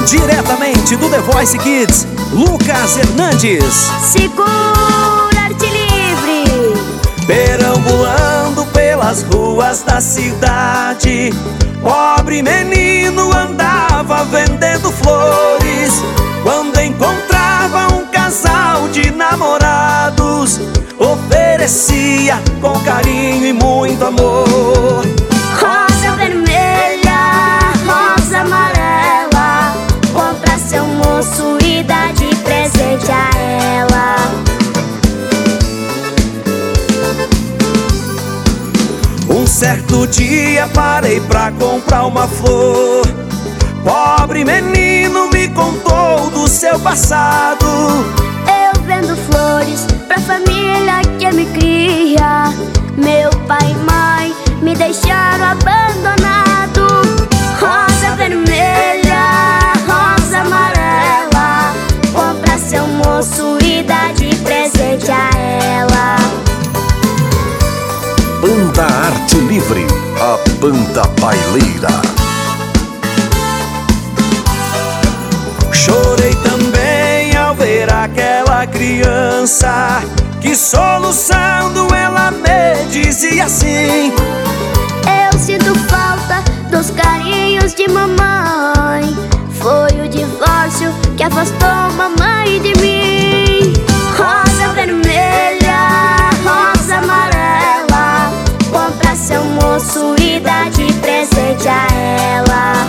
Diretamente do The Voice Kids, Lucas Hernandes. Segura Arte Livre. Perambulando pelas ruas da cidade, pobre menino andava vendendo flores. Quando encontrava um casal de namorados, oferecia com carinho e muito amor. Rosa vermelha, rosa amarela, compra seu moço e dá de presente a ela. Um certo dia parei pra comprar uma flor. Pobre menino me contou do seu passado. Eu vendo flores pra família que me cria. Meu pai e mãe me deixaram abandonado. Rosa vermelha, rosa amarela, compra seu moço e dá de presente a ela. Banda Arte Livre, a banda baileira. Chorei também ao ver aquela criança que, soluçando, ela me dizia assim: eu sinto falta dos carinhos de mamãe. Foi o divórcio que afastou mamãe de mim. Rosa vermelha, rosa amarela, compra seu moço e dá de presente a ela.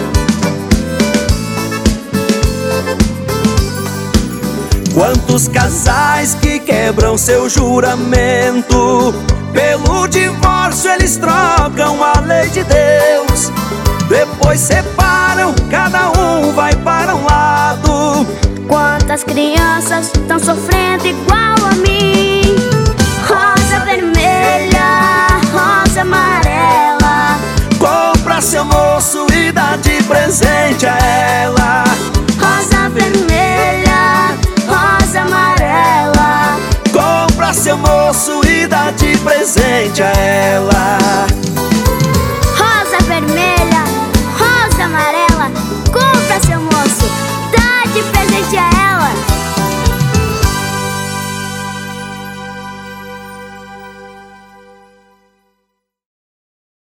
Quantos casais que quebram seu juramento, pelo divórcio eles trocam a lei de Deus. Depois separam, cada um vai para um lado. Quantas crianças estão sofrendo igual a mim. Rosa vermelha, rosa amarela, compra seu moço e dá de presente a ela. rosa vermelha, rosa amarela, compra seu moço e dá de presente a ela.